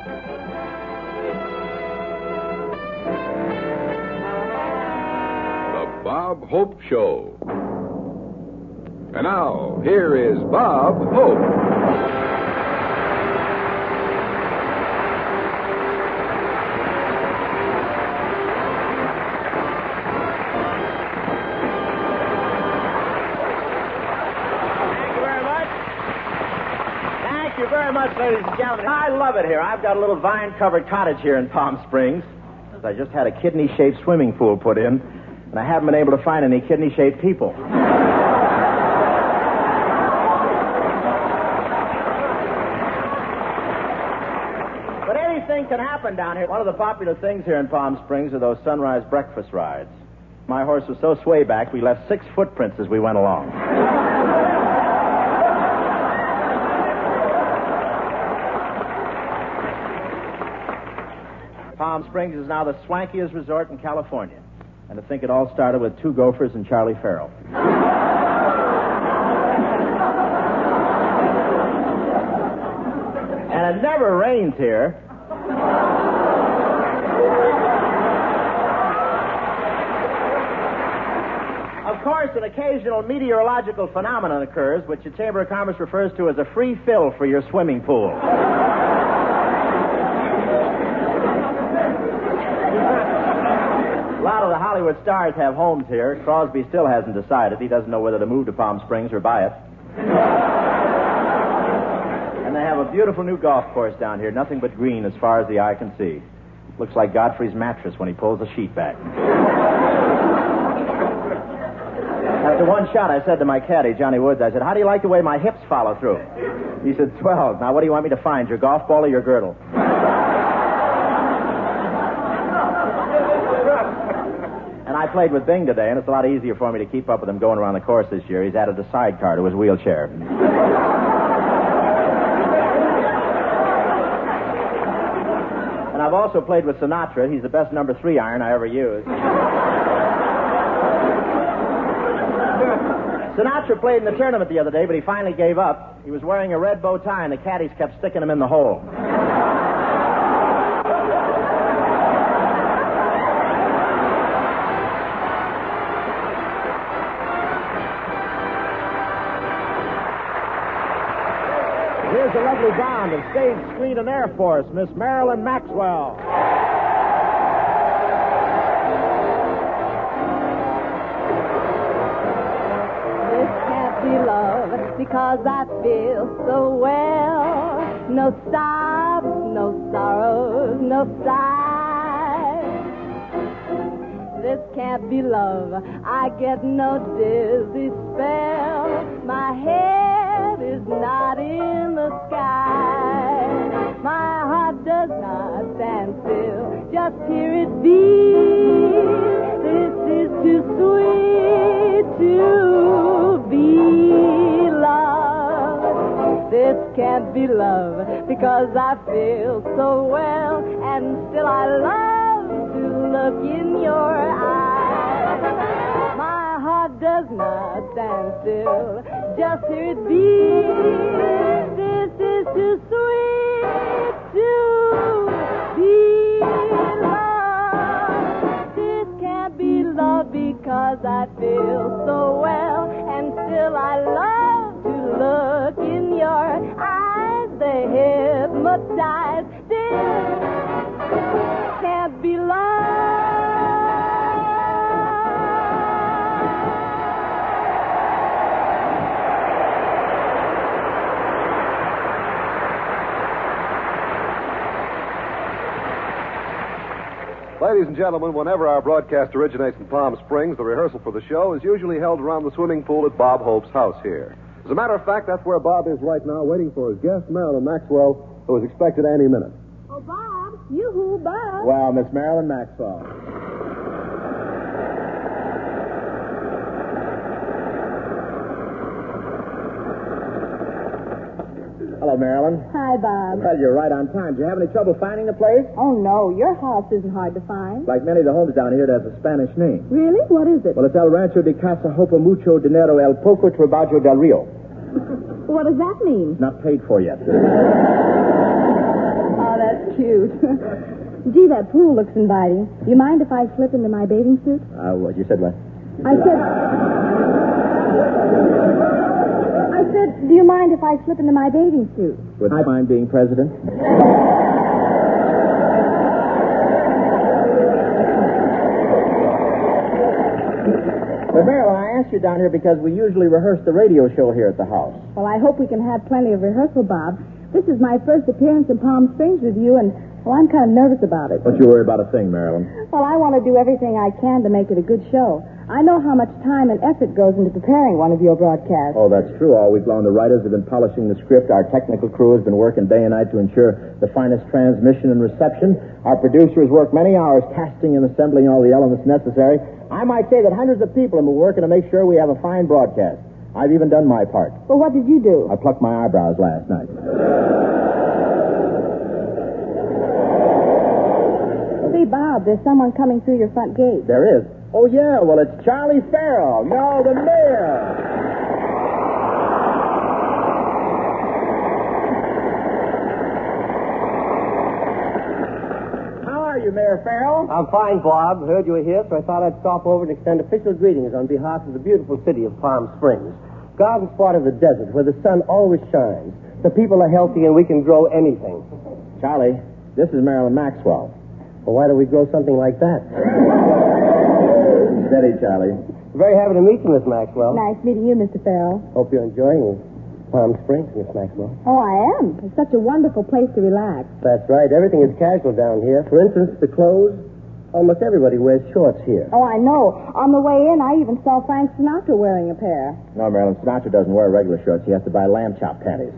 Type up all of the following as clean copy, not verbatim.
The Bob Hope Show. And now, here is Bob Hope. Ladies and gentlemen, I love it here. I've got a little vine-covered cottage here in Palm Springs. I just had a kidney-shaped swimming pool put in, and I haven't been able to find any kidney-shaped people. But anything can happen down here. One of the popular things here in Palm Springs are those sunrise breakfast rides. My horse was so swayback, we left 6 footprints as we went along. Palm Springs is now the swankiest resort in California. And to think it all started with 2 gophers and Charlie Farrell. And it never rains here. Of course, an occasional meteorological phenomenon occurs, which the Chamber of Commerce refers to as a free fill for your swimming pool. A lot of the Hollywood stars have homes here. Crosby still hasn't decided. He doesn't know whether to move to Palm Springs or buy it. And they have a beautiful new golf course down here. Nothing but green as far as the eye can see. Looks like Godfrey's mattress when he pulls the sheet back. After one shot, I said to my caddy, Johnny Woods, I said, how do you like the way my hips follow through? He said, swell. Now, what do you want me to find, your golf ball or your girdle? And I played with Bing today, and it's a lot easier for me to keep up with him going around the course this year. He's added a sidecar to his wheelchair. And I've also played with Sinatra. He's the best number 3 iron I ever used. Sinatra played in the tournament the other day, but he finally gave up. He was wearing a red bow tie, and the caddies kept sticking him in the hole. Here's a lovely bond of Stage Street and Air Force, Miss Marilyn Maxwell. This can't be love because I feel so well. No sobs, no sorrows, no sighs. This can't be love. I get no dizzy spell. My head is not in the sky. My heart does not stand still. Just hear it beat. This is too sweet to be loved. This can't be love because I feel so well, and still I love to look in your eyes. My heart does not stand still. Just hear it beat. This is too sweet to be loved. This can't be love because I feel so well, and still I love to look in your eyes. They hypnotize. This can't be love. Ladies and gentlemen, whenever our broadcast originates in Palm Springs, the rehearsal for the show is usually held around the swimming pool at Bob Hope's house here. As a matter of fact, that's where Bob is right now, waiting for his guest, Marilyn Maxwell, who is expected any minute. Oh, Bob. Yoo-hoo, Bob. Well, Miss Marilyn Maxwell. Hello, Marilyn. Hi, Bob. Well, you're right on time. Did you have any trouble finding the place? Oh, no. Your house isn't hard to find. Like many of the homes down here, it has a Spanish name. Really? What is it? Well, it's El Rancho de Casa Hopa Mucho Dinero El Poco Trabajo del Rio. What does that mean? Not paid for yet. Oh, that's cute. Gee, that pool looks inviting. Do you mind if I slip into my bathing suit? What? You said what? I said, do you mind if I slip into my bathing suit? Would I mind being president? But, Marilyn, I asked you down here because we usually rehearse the radio show here at the house. Well, I hope we can have plenty of rehearsal, Bob. This is my first appearance in Palm Springs with you, and, well, I'm kind of nervous about it. Don't you worry about a thing, Marilyn. Well, I want to do everything I can to make it a good show. I know how much time and effort goes into preparing one of your broadcasts. Oh, that's true. All week long, the writers have been polishing the script. Our technical crew has been working day and night to ensure the finest transmission and reception. Our producer has worked many hours casting and assembling all the elements necessary. I might say that hundreds of people have been working to make sure we have a fine broadcast. I've even done my part. Well, what did you do? I plucked my eyebrows last night. Say, Bob, there's someone coming through your front gate. There is. Oh, yeah. Well, it's Charlie Farrell. No, the mayor. How are you, Mayor Farrell? I'm fine, Bob. Heard you were here, so I thought I'd stop over and extend official greetings on behalf of the beautiful city of Palm Springs. Garden spot of the desert where the sun always shines. The people are healthy and we can grow anything. Charlie, this is Marilyn Maxwell. Well, why don't we grow something like that? Steady, Charlie. Very happy to meet you, Miss Maxwell. Nice meeting you, Mr. Farrell. Hope you're enjoying Palm Springs, Miss Maxwell. Oh, I am. It's such a wonderful place to relax. That's right. Everything is casual down here. For instance, the clothes. Almost everybody wears shorts here. Oh, I know. On the way in, I even saw Frank Sinatra wearing a pair. No, Marilyn, Sinatra doesn't wear regular shorts. He has to buy lamb chop panties.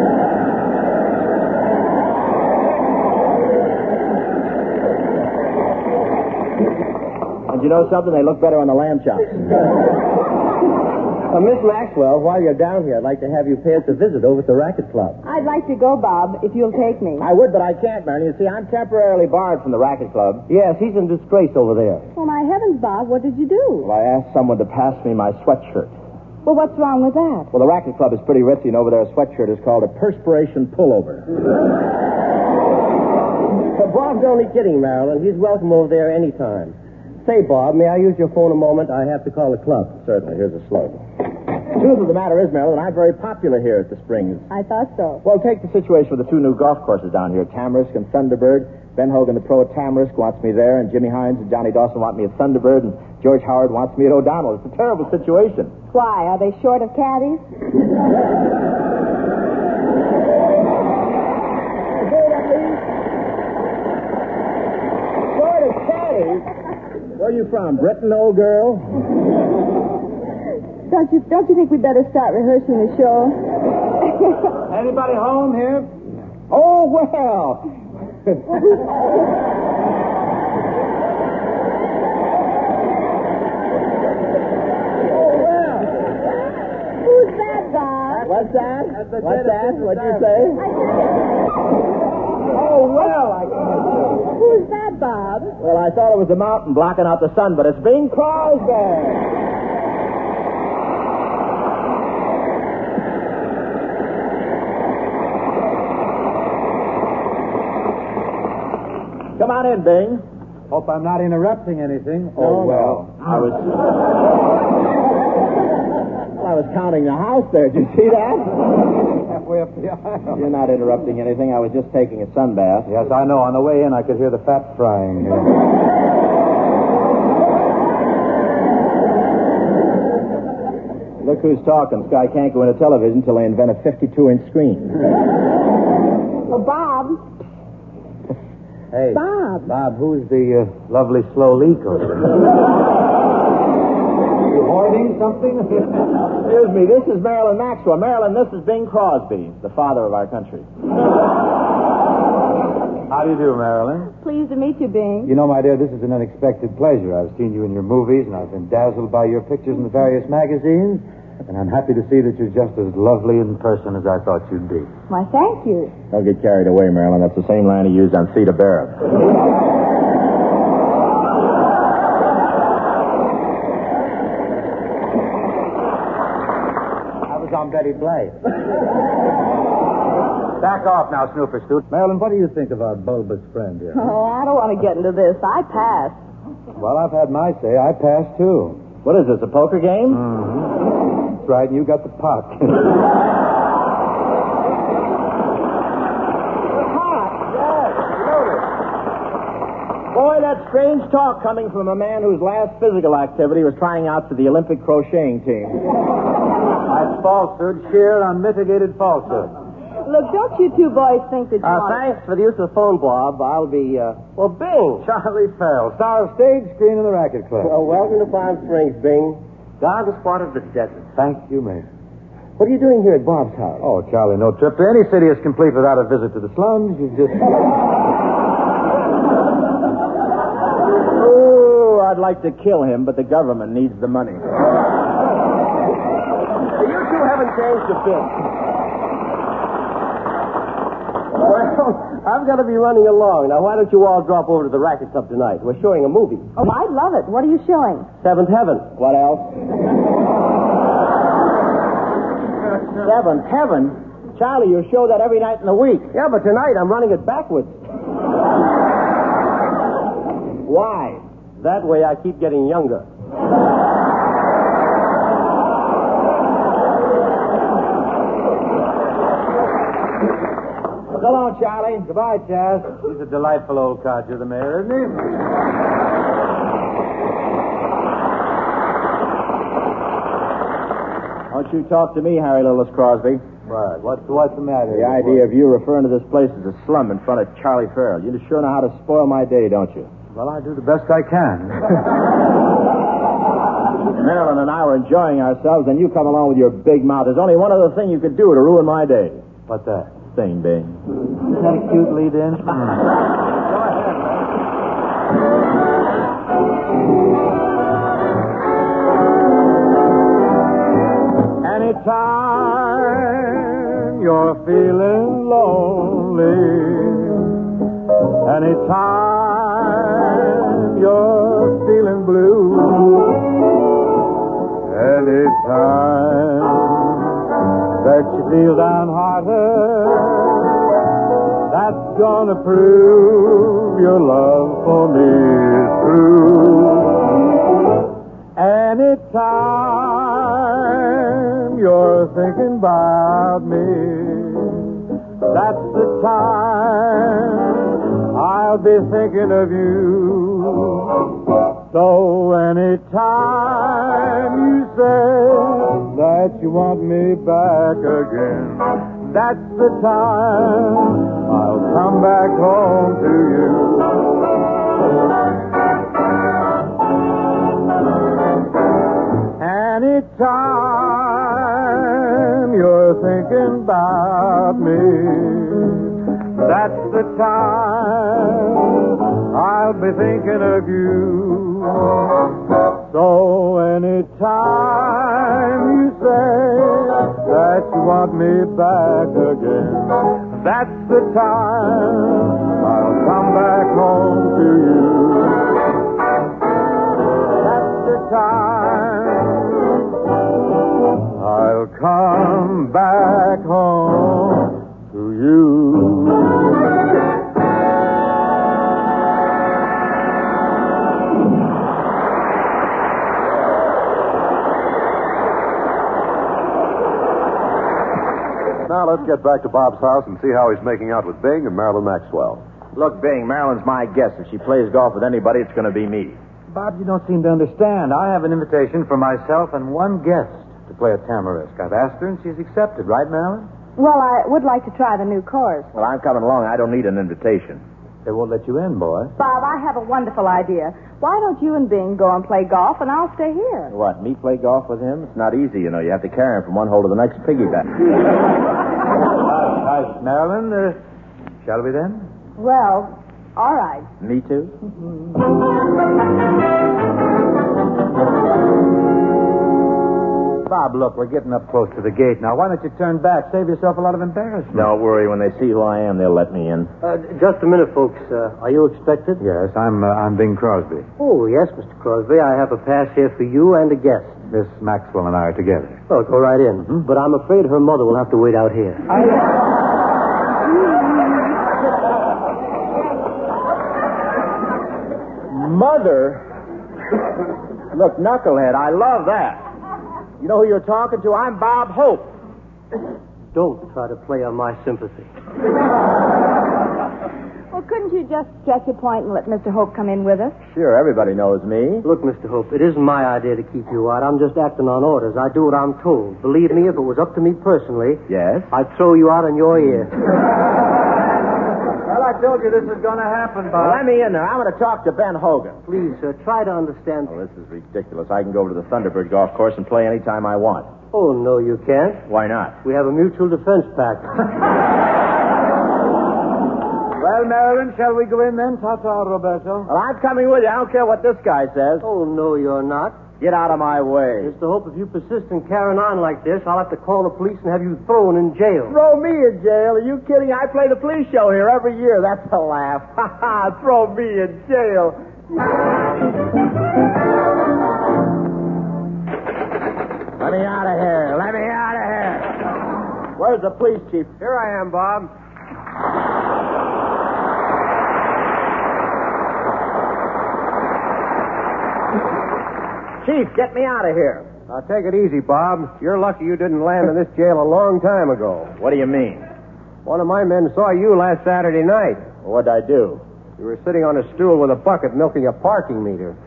And you know something? They look better on the lamb chops. Miss Maxwell, while you're down here, I'd like to have you pay us a visit over at the Racket Club. I'd like to go, Bob, if you'll take me. I would, but I can't, Marilyn. You see, I'm temporarily barred from the Racket Club. Yes, he's in disgrace over there. Well, my heavens, Bob, what did you do? Well, I asked someone to pass me my sweatshirt. Well, what's wrong with that? Well, the Racket Club is pretty ritzy, and over there, a sweatshirt is called a perspiration pullover. But Bob's only kidding, Marilyn. He's welcome over there any time. Say, Bob, may I use your phone a moment? I have to call the club. Certainly. Here's a slug. The truth of the matter is, Marilyn, I'm very popular here at the Springs. I thought so. Well, take the situation with the two new golf courses down here, Tamarisk and Thunderbird. Ben Hogan, the pro at Tamarisk, wants me there, and Jimmy Hines and Johnny Dawson want me at Thunderbird, and George Howard wants me at O'Donnell. It's a terrible situation. Why? Are they short of caddies? Short of caddies? Where are you from? Britain, old girl? Don't you think we'd better start rehearsing the show? Anybody home here? Oh, well. Who's that, Bob? What's that? What's that? What'd you say? Oh, well, I can't. Who's that, Bob? Well, I thought it was the mountain blocking out the sun, but it's Bing Crosby. Come on in, Bing. Hope I'm not interrupting anything. Oh, well. I was counting the house there. Did you see that? Halfway up the aisle. You're not interrupting anything. I was just taking a sunbath. Yes, I know. On the way in, I could hear the fat frying. Look who's talking. Sky can't go into television until they invent a 52-inch screen. Oh, Bob. Hey. Bob. Bob, who's the lovely slow leak over there? You hoarding something? Excuse me, this is Marilyn Maxwell. Marilyn, this is Bing Crosby, the father of our country. How do you do, Marilyn? Pleased to meet you, Bing. You know, my dear, this is an unexpected pleasure. I've seen you in your movies, and I've been dazzled by your pictures in the various magazines, and I'm happy to see that you're just as lovely in person as I thought you'd be. Why, thank you. Don't get carried away, Marilyn. That's the same line he used on Theda Barrett. I was on Betty Blythe. Back off now, Snooper Scoot. Marilyn, what do you think of our bulbous friend here? Oh, I don't want to get into this. I pass. Well, I've had my say. I passed, too. What is this, a poker game? Mm-hmm. That's right, and you got the pot. Boy, that's strange talk coming from a man whose last physical activity was trying out for the Olympic crocheting team. That's falsehood, sheer, unmitigated falsehood. Look, don't you two boys think that you Thanks for the use of the phone, Bob. I'll be, Bing. Charlie Fell, star of stage, screen, and the racket club. Well, welcome to Palm Springs, Bing. God the spot of the desert. Thank you, Mayor. What are you doing here at Bob's house? Oh, Charlie, no trip to any city is complete without a visit to the slums. You just... Oh, I'd like to kill him, but the government needs the money. You two haven't changed a bit. Well, I've got to be running along. Now, why don't you all drop over to the racket club tonight? We're showing a movie. Oh, I'd love it. What are you showing? Seventh Heaven. What else? Seventh Heaven? Charlie, you show that every night in the week. Yeah, but tonight I'm running it backwards. Why? That way I keep getting younger. So long, Charlie. Goodbye, Chaz. He's a delightful old codger, the mayor, isn't he? Don't you talk to me, Harry Lillis Crosby. Right. What's the matter? The idea of you referring to this place as a slum in front of Charlie Farrell. You just sure know how to spoil my day, don't you? Well, I do the best I can. Marilyn and I were enjoying ourselves, and you come along with your big mouth. There's only one other thing you could do to ruin my day. What's that? Sing, Bing. Isn't that a cute lead-in? Go ahead, Anytime you're feeling lonely, anytime you're feeling blue, anytime that you feel downhearted, that's gonna prove your love for me is true. Anytime you're thinking about me, that's the time I'll be thinking of you. So anytime you say that you want me back again, that's the time I'll come back home to you. Anytime you're thinking about me, that's the time I'll be thinking of you. So anytime you say that you want me back again, that's the time I'll come back home to you. That's the time I'll come back home to you. Now let's get back to Bob's house and see how he's making out with Bing and Marilyn Maxwell. Look, Bing, Marilyn's my guess. If she plays golf with anybody, it's going to be me. Bob, you don't seem to understand. I have an invitation for myself and one guest to play at Tamarisk. I've asked her, and she's accepted. Right, Marilyn? Well, I would like to try the new course. Well, I'm coming along. I don't need an invitation. They won't let you in, boy. Bob, I have a wonderful idea. Why don't you and Bing go and play golf, and I'll stay here? What, me play golf with him? It's not easy, you know. You have to carry him from one hole to the next piggyback. Hi, Marilyn. Shall we then? Well, all right. Me too? Bob, look, we're getting up close to the gate now. Why don't you turn back? Save yourself a lot of embarrassment. Don't worry. When they see who I am, they'll let me in. Just a minute, folks. Are you expected? Yes, I'm Bing Crosby. Oh, yes, Mr. Crosby. I have a pass here for you and a guest. Miss Maxwell and I are together. Oh, go right in. But I'm afraid her mother will have to wait out here. Mother? Look, knucklehead, I love that. You know who you're talking to? I'm Bob Hope. Don't try to play on my sympathy. Well, couldn't you just stretch a point and let Mr. Hope come in with us? Sure, everybody knows me. Look, Mr. Hope, it isn't my idea to keep you out. I'm just acting on orders. I do what I'm told. Believe me, if it was up to me personally, Yes? I'd throw you out on your ear. Well, I told you this was going to happen, Well, Bob. let me in there. I'm going to talk to Ben Hogan. Please, sir, try to understand. Oh, this is ridiculous. I can go over to the Thunderbird golf course and play any time I want. Oh, no, you can't. Why not? We have a mutual defense pact. Well, Marilyn, shall we go in then? Ta-ta, Roberto. Well, I'm coming with you. I don't care what this guy says. Oh, no, you're not. Get out of my way. Mr. Hope, if you persist in carrying on like this, I'll have to call the police and have you thrown in jail. Throw me in jail? Are you kidding? I play the police show here every year. That's a laugh. Ha ha! Throw me in jail. Let me out of here. Let me out of here. Where's the police chief? Here I am, Bob. Chief, get me out of here. Now, take it easy, Bob. You're lucky you didn't land in this jail a long time ago. What do you mean? One of my men saw you last Saturday night. What'd I do? You were sitting on a stool with a bucket milking a parking meter.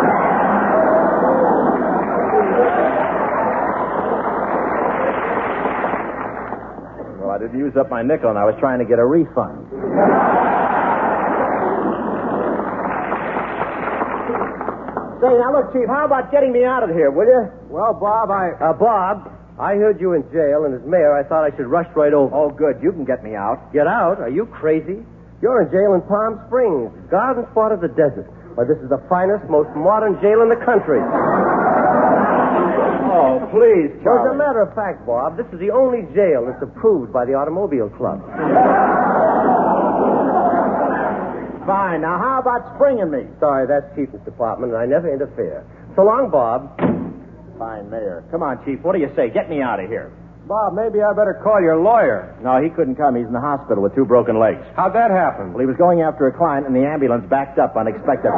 Well, I didn't use up my nickel, and I was trying to get a refund. Say, now look, Chief, how about getting me out of here, will you? Well, Bob, Bob, I heard you in jail, and as mayor, I thought I should rush right over. Oh, good. You can get me out. Get out? Are you crazy? You're in jail in Palm Springs, garden spot of the desert. Why, this is the finest, most modern jail in the country. Oh, please, Well, as Charlie. a matter of fact, Bob, this is the only jail that's approved by the Automobile Club. Fine. Now, how about springing me? Sorry, that's Chief's department, and I never interfere. So long, Bob. Fine, Mayor. Come on, Chief. What do you say? Get me out of here. Bob, maybe I better call your lawyer. No, he couldn't come. He's in the hospital with 2 broken legs. How'd that happen? Well, he was going after a client, and the ambulance backed up unexpectedly.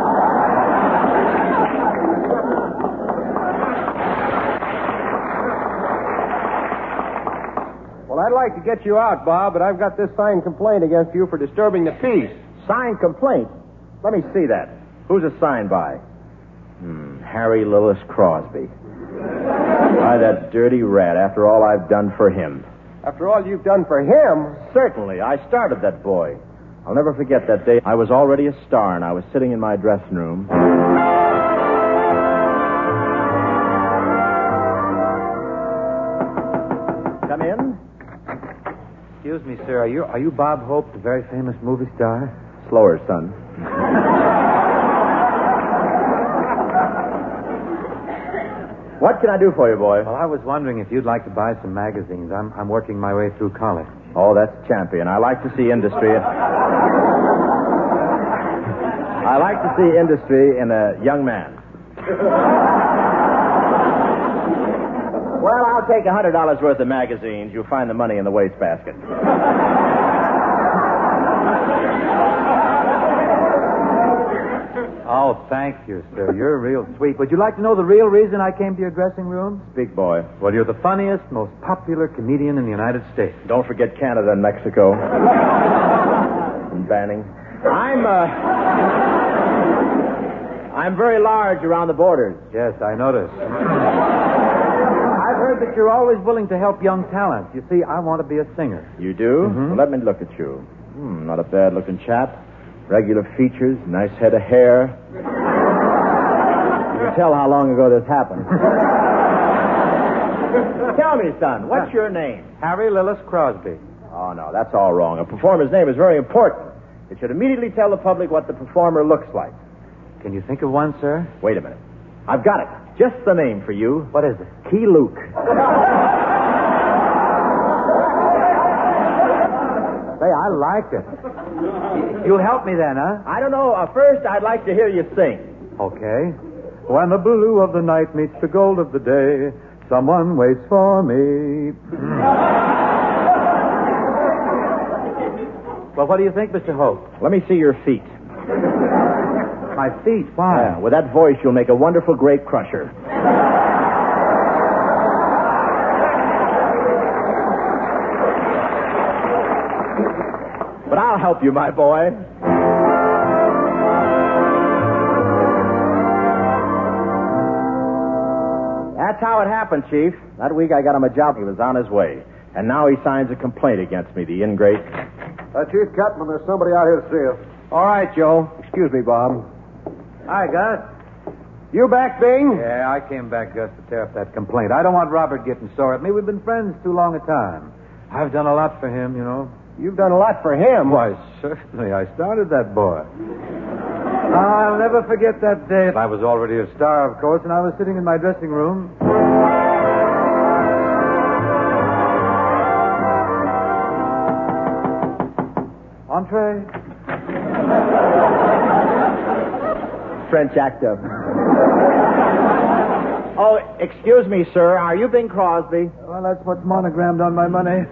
Well, I'd like to get you out, Bob, but I've got this signed complaint against you for disturbing the peace. Signed complaint? Let me see that. Who's it signed by? Harry Lillis Crosby. Why, that dirty rat, after all I've done for him. After all you've done for him? Certainly. I started that boy. I'll never forget that day. I was already a star, and I was sitting in my dressing room. Come in. Excuse me, sir. Are you Bob Hope, the very famous movie star? Slower, son. What can I do for you, boy? Well, I was wondering if you'd like to buy some magazines. I'm working my way through college. Oh, that's champion. I like to see industry. I like to see industry in a young man. Well, I'll take $100 worth of magazines. You'll find the money in the wastebasket. Oh, thank you, sir. You're real sweet. Would you like to know the real reason I came to your dressing room? Speak, boy. Well, you're the funniest, most popular comedian in the United States. Don't forget Canada and Mexico. And Banning. I'm very large around the borders. Yes, I noticed. I've heard that you're always willing to help young talent. You see, I want to be a singer. You do? Mhm. Well, let me look at you. Not a bad-looking chap. Regular features, nice head of hair. You can tell how long ago this happened. Tell me, son, what's your name? Harry Lillis Crosby. Oh, no, that's all wrong. A performer's name is very important. It should immediately tell the public what the performer looks like. Can you think of one, sir? Wait a minute. I've got it. Just the name for you. What is it? Key Luke. Say, I like it. You'll help me then, huh? I don't know. First, I'd like to hear you sing. Okay. When the blue of the night meets the gold of the day, someone waits for me. Well, what do you think, Mr. Hope? Let me see your feet. my feet. Why? Yeah, with that voice, you'll make a wonderful grape crusher. But I'll help you, my boy. That's how it happened, Chief. That week I got him a job. He was on his way. And now he signs a complaint against me, the ingrate. Chief Catman, there's somebody out here to see us. All right, Joe. Excuse me, Bob. Hi, Gus. You back, Bing? Yeah, I came back, Gus, to tear up that complaint. I don't want Robert getting sore at me. We've been friends too long a time. I've done a lot for him, you know. You've done a lot for him. Why, certainly. I started that boy. I'll never forget that day. I was already a star, of course, and I was sitting in my dressing room. Entree. French actor. Oh, excuse me, sir. Are you Bing Crosby? Well, that's what's monogrammed on my money.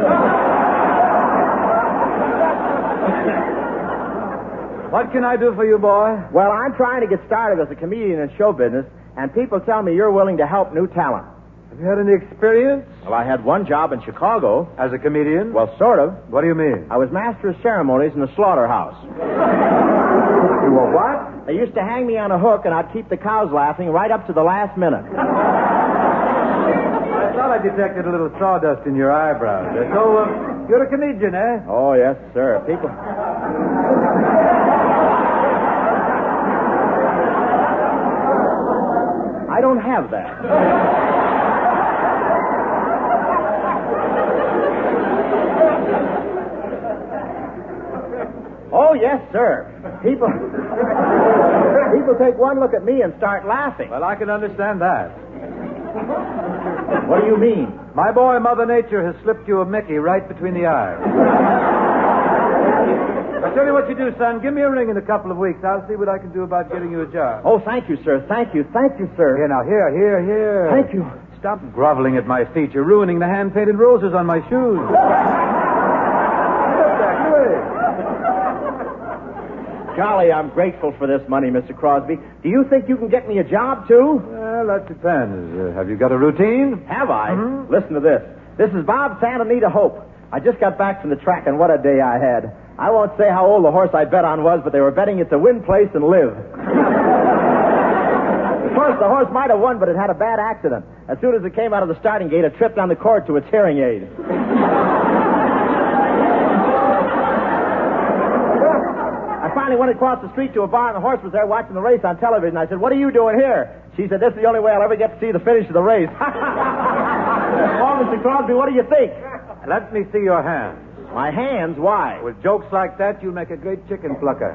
What can I do for you, boy? Well, I'm trying to get started as a comedian in show business, and people tell me you're willing to help new talent. Have you had any experience? Well, I had one job in Chicago. As a comedian? Well, sort of. What do you mean? I was master of ceremonies in the slaughterhouse. You were what? They used to hang me on a hook, and I'd keep the cows laughing right up to the last minute. I thought I detected a little sawdust in your eyebrows. So, you're a comedian, eh? Oh, yes, sir. People... I don't have that. Oh, yes, sir. People take one look at me and start laughing. Well, I can understand that. What do you mean? My boy, Mother Nature, has slipped you a Mickey right between the eyes. I'll tell you what you do, son. Give me a ring in a couple of weeks. I'll see what I can do about getting you a job. Oh, thank you, sir. Thank you, sir. Here, now, here. Thank you. Stop groveling at my feet. You're ruining the hand-painted roses on my shoes. Golly, I'm grateful for this money, Mr. Crosby. Do you think you can get me a job, too? Well, that depends. Have you got a routine? Have I? Mm-hmm. Listen to this. This is Bob Santa Anita Hope. I just got back from the track, and what a day I had. I won't say how old the horse I bet on was, but they were betting it to win place and live. Of course, the horse might have won, but it had a bad accident. As soon as it came out of the starting gate, it tripped on the cord to its hearing aid. I finally went across the street to a bar, and the horse was there watching the race on television. I said, "What are you doing here?" She said, "This is the only way I'll ever get to see the finish of the race." Oh, Mr. Crosby, what do you think? Let me see your hands. My hands? Why? With jokes like that, you'll make a great chicken plucker.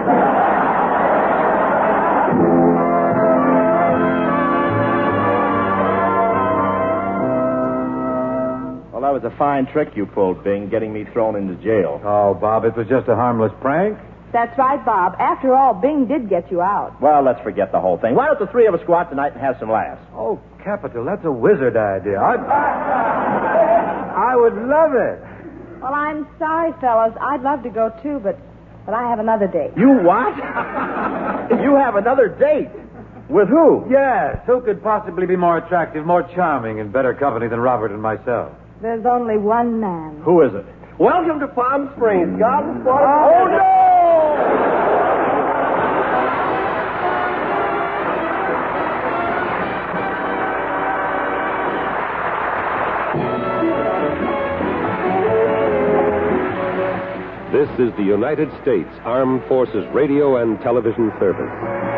Well, that was a fine trick you pulled, Bing, getting me thrown into jail. Oh, Bob, it was just a harmless prank. That's right, Bob. After all, Bing did get you out. Well, let's forget the whole thing. Why don't the three of us go out tonight and have some laughs? Oh, capital. That's a wizard idea. I would love it. Well, I'm sorry, fellows. I'd love to go, too, but I have another date. You what? You have another date? With who? Yes. Who could possibly be more attractive, more charming, and better company than Robert and myself? There's only one man. Who is it? Welcome to Palm Springs, Garden Sport. Oh, no! This is the United States Armed Forces Radio and Television Service.